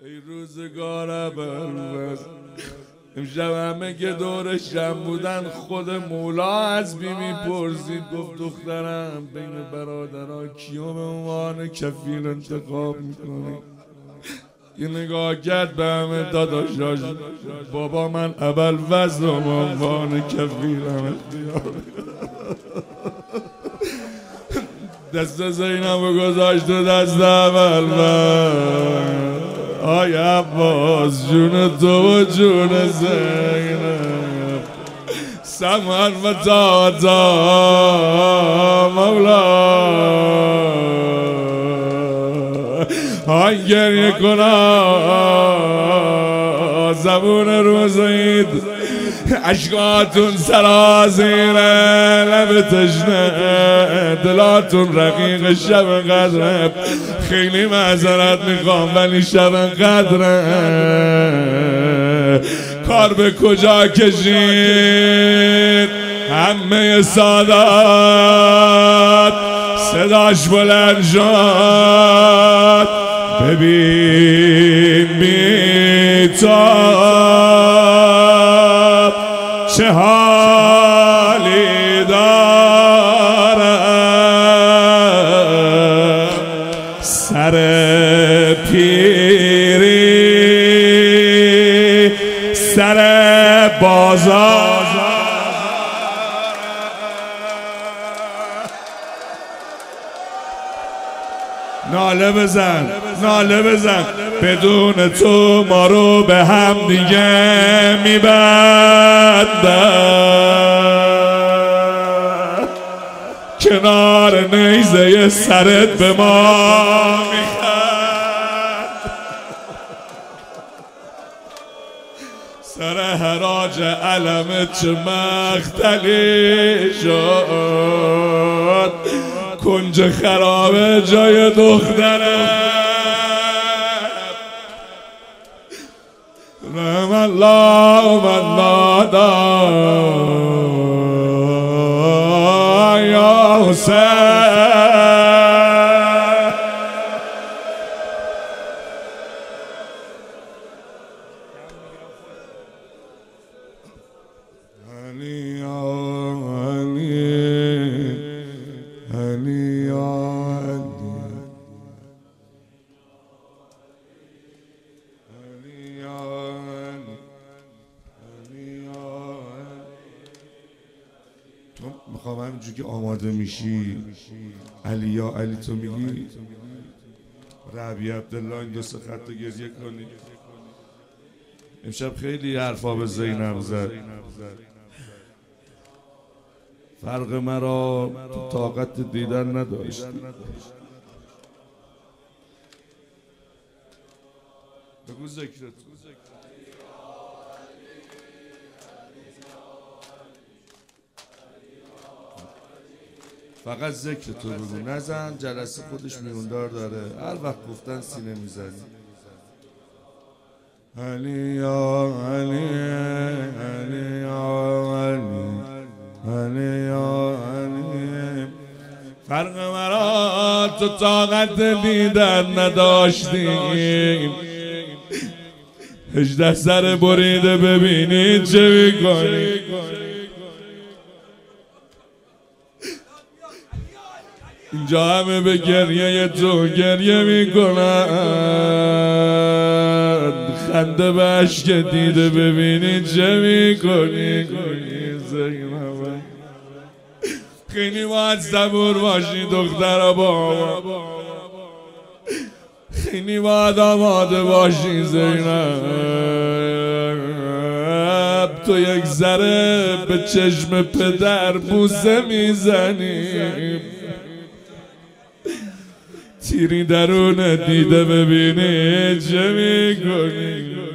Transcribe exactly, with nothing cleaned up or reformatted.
ای روزگار ابوالفضل، امشب همه که دورش جمع بودن خود مولا از بی میپرسید، گفت دخترم بین برادرها کیو به عنوان کفیل انتخاب میکنی؟ یه نگاه کرد به همه داداشاش، بابا من ابوالفضل رو به عنوان کفیلم اختیار دست زینب گذاشت و دست ابوالفضل. آی عباس جون تو و جون زینب، سمر و تاتا مولا. آی گریه کنا زبون روزید، عشقاتون سرازیر لب تشنه، دلاتون رقیق شب قدره. خیلی معذرت میخوام ولی شب قدره، کار به کجا کشید؟ همه سادات صداش بلند شد، ببین بیتاب چه حالی داره، سر پیری سر بازار. ناله بزن ناله بزن، بدون تو ما رو به هم دیگه میبندن، کنار نیزه سرت به ما میخند، سر حراج علمت چه مختلی شد، کنج خرابه جای دختره. رحم الله من نادا یا حسین. علی علی میخوام همینجور که آماده میشی علی یا علی تو میگی، ربی عبدالله این دو سه خط رو گریه کنی. امشب خیلی حرفا به زینب زد، فرق مرا تو طاقت دیدن نداشتی. بگو ذکرت، فقط ذکر تو بگو، نزن جلسه خودش میوندار داره، هر وقت گفتن سینه میزنی. علی یا علی علی یا علی علی یا علی، فرق مرا تو طاقت دیدن نداشتیم. هجده سر بریده ببینید چه میکنی. اینجا همه به گریه تو گریه میکنن، خنده به عشق دیده ببینید چه میکنی. خیلی باید صبور باشی دختر بابا، خیلی باید آماده باشی زینب. تو یک ذره به چشم پدر بوسه میزنی، تیری درون دیده ببینی چه میکنی.